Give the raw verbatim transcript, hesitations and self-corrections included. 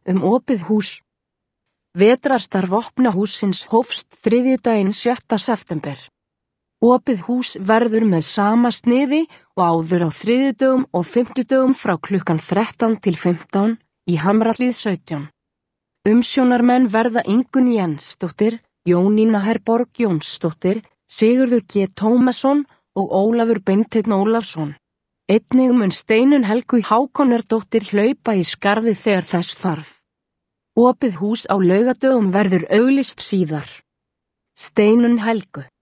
um opið hús. Vetrarstarf opna hússins hófst þriðjudaginn sjötta september. Opið hús verður með sama sniði og áður á þriðjudögum og fimmtudögum frá klukkan þrettán til fimmtán í Hamrahlíð sautján. Umsjónarmenn verða Ingunn Jensdóttir, Jónína Herborg Jónsdóttir, Sigurður G. Tómasson og Ólafur Beinteinn Ólafsson. Einnig mun Steinunn Helgu Hákonardóttir hlaupa í skarðið þegar þess þarf. Opið hús á laugadögum verður auglýst síðar. Steinunn Helgu